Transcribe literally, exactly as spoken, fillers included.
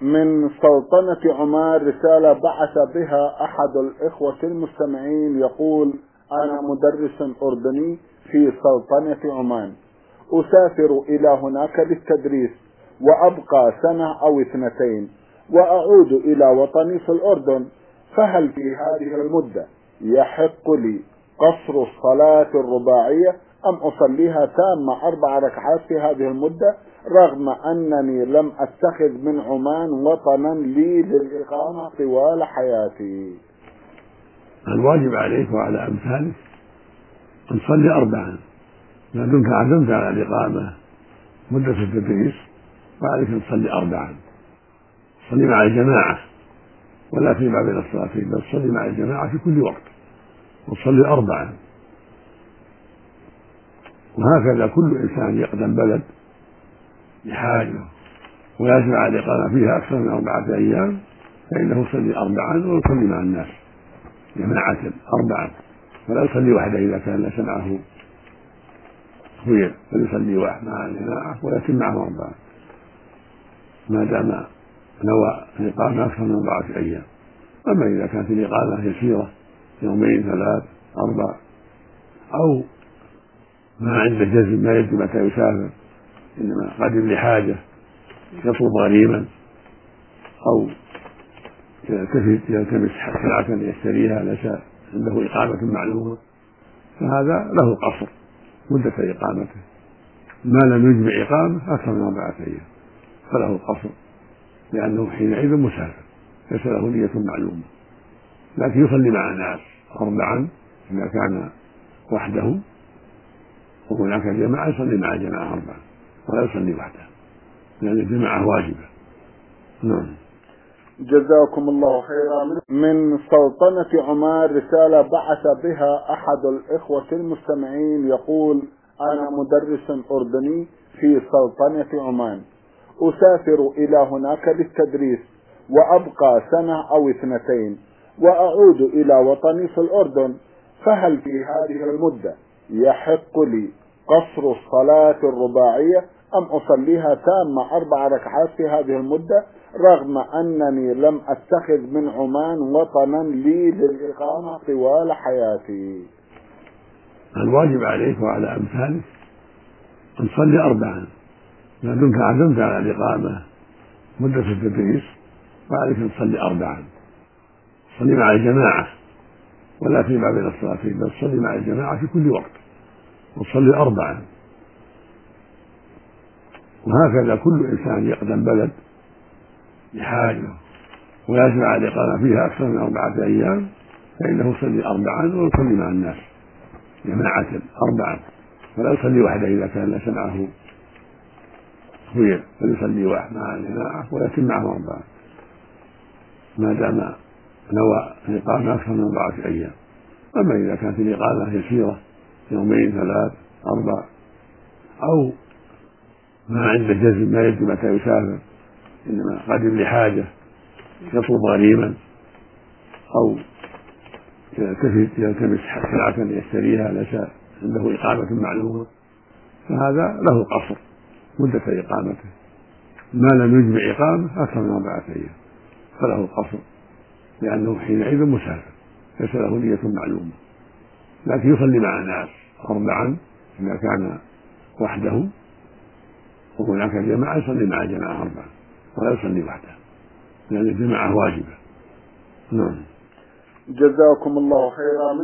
من سلطنة عمان رسالة بعث بها أحد الإخوة المستمعين يقول: أنا مدرس أردني في سلطنة عمان، أسافر إلى هناك للتدريس وأبقى سنة أو اثنتين وأعود إلى وطني في الأردن، فهل في هذه المدة يحق لي قصر الصلاة الرباعية أم أصليها تامة أربع ركعات في هذه المدة، رغم أنني لم أتخذ من عمان وطنا لي للإقامة طوال حياتي؟ الواجب عليك وعلى أمثالك أن تصلي أربعا ما دمت عزمت على الإقامة مدة التدريس، وعليك أن تصلي أربعا. تصلي مع الجماعة ولا فيما بين الصلاتين، بل تصلي مع الجماعة في كل وقت، وتصلي أربعا. وهكذا كل إنسان يقدم بلد لحاجة ويجب على الإقامة فيها أكثر من أربعة أيام، فإنه يصلي أربعا ويصلي مع الناس جماعة أربعا، ولا يصلي وحده إذا كان ليس معه خير، فليصلي واحد مع الجماعة ويتم معه أربعا ما دام نوى الإقامة أكثر من أربعة أيام. أما إذا كانت الإقامة يسيرة يومين ثلاث أربع، أو ما عنده جزم ما يدري متى يسافر، إنما قدم لحاجة يطلب غريما أو يلتمس سلعة يشتريها ليس عنده إقامة معلومة، فهذا له قصر مدة إقامته ما لم يجمع إقامة أكثر من أربعة أيام، فله قصر، لأنه حينئذ مسافر ليس له نية معلومة. لكن يصلي مع الناس أربعا إذا كان وحده، وهناك جماعة يصلي مع جماعة أربعا ولا يصلي وحده، لأن الجماعة واجبة. نعم. جزاكم الله خيرا. من سلطنة عمان رسالة بعث بها أحد الإخوة المستمعين يقول: أنا مدرس أردني في سلطنة عمان، أسافر إلى هناك للتدريس وأبقى سنة أو اثنتين وأعود إلى وطني في الأردن، فهل في هذه المدة يحق لي قصر الصلاة الرباعية أم أصليها تامة أربع ركعات في هذه المدة، رغم أنني لم أتخذ من عمان وطنا لي للإقامة طوال حياتي؟ الواجب عليك وعلى أمثالك أن تصلي أربعا ما دمت عزمت على الإقامة مدة التدريس، وعليك أن تصلي أربعا. تصلي مع الجماعة ولا فيما بين الصلاتين، بل تصلي مع الجماعة في كل وقت، وتصلي أربعا. وهكذا كل إنسان يقدم بلد لحاجة ويجب على الإقامة فيها أكثر من أربعة أيام، فإنه يصلي أربعا ويصلي مع الناس جماعة أربعا، ولا يصلي وحده إذا كان ليس معه خير، فليصلي واحد مع الجماعة ويتم معه أربعا ما دام نوى الإقامة أكثر من أربعة أيام. أما إذا كانت الإقامة يسيرة يومين ثلاث أربع، أو ما عنده جزم ما يدري متى يسافر، إنما قدم لحاجة يطلب غريما أو يلتمس سلعة يشتريها ليس عنده إقامة معلومة، فهذا له قصر مدة إقامته ما لم يجمع إقامة أكثر من أربعة أيام، فله قصر، لأنه حينئذ مسافر ليس له نية معلومة. لكن يصلي مع الناس أربعا إذا كان وحده، وهناك جماعة يصلي مع جماعة أربعا ولا يصلي وحده، لأن الجماعة واجبة. نعم. جزاكم الله خيرا.